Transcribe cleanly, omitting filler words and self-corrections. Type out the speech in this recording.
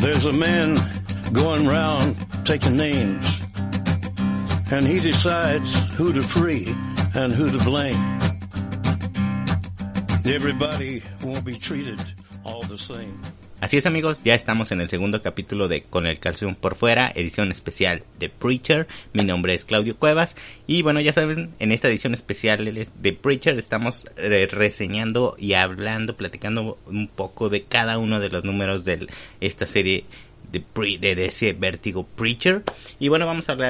There's a man going round taking names, and he decides who to free and who to blame. Everybody won't be treated all the same. Así es, amigos, ya estamos en el segundo capítulo de Con el calzón por fuera, edición especial de Preacher. Mi nombre es Claudio Cuevas y bueno, ya saben, en esta edición especial de Preacher estamos reseñando y hablando, platicando un poco de cada uno de los números de esta serie de DC Vertigo Preacher. Y bueno, vamos a hablar